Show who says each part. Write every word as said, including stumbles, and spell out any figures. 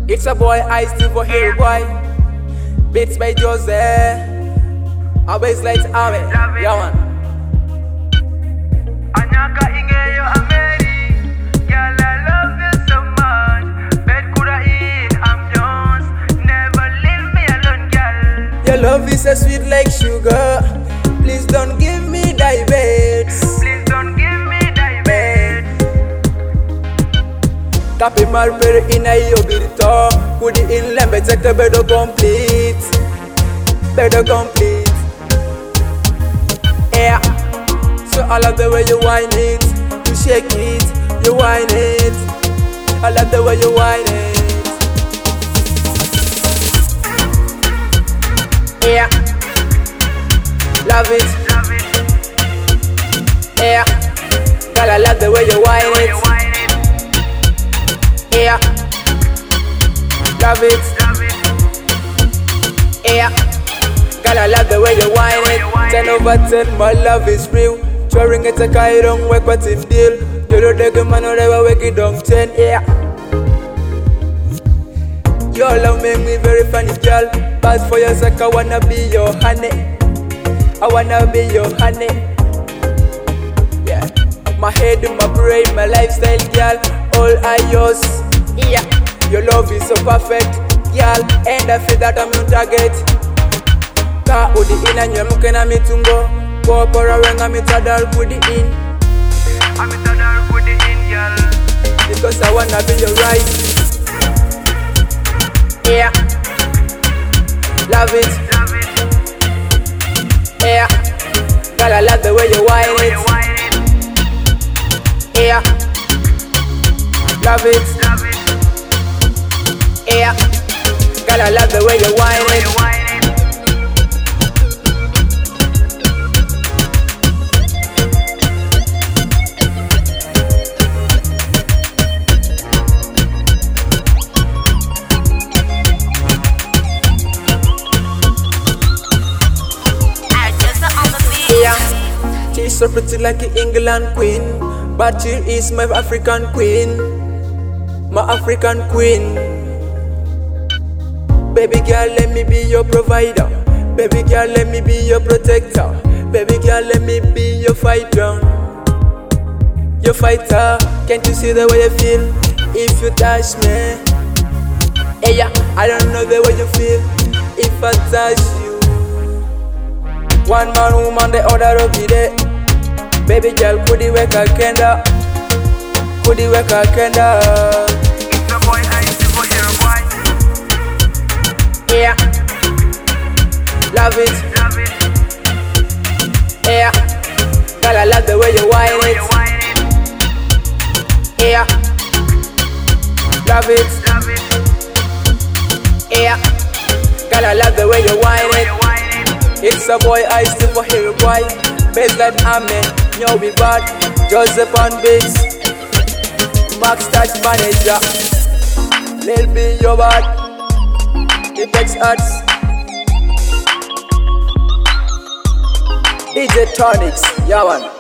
Speaker 1: It's a boy, I still for hero boy. Beats by Jose. Always lights out. Yeah, man.
Speaker 2: Anyaka ingeyo Ameri, girl I love you so much. Bed coulda eat, I'm yours. Never leave me alone, girl.
Speaker 1: Your love is so sweet like sugar. Please don't give me diabetes.
Speaker 2: Please don't give me diabetes.
Speaker 1: Tapi marper ina iyo birito. Kudi in lembe take bedo complete. Bedo complete. Yeah. So I love the way you whine it, you shake it, you whine it. I love the way you whine it. Yeah. Love it.
Speaker 2: Love it.
Speaker 1: Yeah. Girl, I love the way you whine
Speaker 2: The way you
Speaker 1: it.
Speaker 2: whine it.
Speaker 1: Yeah. Love it.
Speaker 2: Love it.
Speaker 1: Yeah. Girl, I love the way you whine
Speaker 2: The way you
Speaker 1: it.
Speaker 2: whine
Speaker 1: Ten
Speaker 2: it.
Speaker 1: over ten, my love is real. Touring it a kai don't work what's in deal. You don't take a man or ever wake it down ten. Yeah. Your love make me very funny, girl. But for your sake, I wanna be your honey. I wanna be your honey. Yeah. My head, my brain, my lifestyle, girl. All I use. Yeah. Your love is so perfect, girl. And I feel that I'm your target. Ka udi ina nyamuke na mitungo. Popora wenga mitadal kudi in.
Speaker 2: I'm in the dark with the in, girl.
Speaker 1: Because I wanna be your right. Yeah. Love it.
Speaker 2: Love it.
Speaker 1: Yeah. Girl, I love the way you
Speaker 2: The
Speaker 1: whine
Speaker 2: way you
Speaker 1: it.
Speaker 2: whine it.
Speaker 1: Yeah. Love it.
Speaker 2: Love it.
Speaker 1: Yeah. Girl, I love the way you
Speaker 2: The
Speaker 1: whine
Speaker 2: way
Speaker 1: it.
Speaker 2: you whine it.
Speaker 1: Yeah. She's so pretty like an England queen, but she is my African queen. My African queen. Baby girl, let me be your provider. Baby girl, let me be your protector. Baby girl, let me be your fighter. Your fighter. Can't you see the way I feel if you touch me? Hey, yeah, I don't know the way you feel if I touch you. One man, woman, the other of the day. Baby girl, could you work a kenda? Could you work a kenda?
Speaker 2: It's a boy, I still for hero boy.
Speaker 1: Yeah. Love it.
Speaker 2: Love it.
Speaker 1: Yeah. Girl, I love the way you
Speaker 2: The
Speaker 1: whine
Speaker 2: way you
Speaker 1: it.
Speaker 2: whine it.
Speaker 1: Yeah. Love it.
Speaker 2: Love it.
Speaker 1: Yeah. Girl, I love the way you
Speaker 2: The
Speaker 1: whine
Speaker 2: way
Speaker 1: it.
Speaker 2: you whine it.
Speaker 1: It's a boy, I still for hero boy. Best like Amen, yo we bad. Joseph on beats. Max touch manager. Lil B yo bad. Effects arts. D J Tonics, yeah man.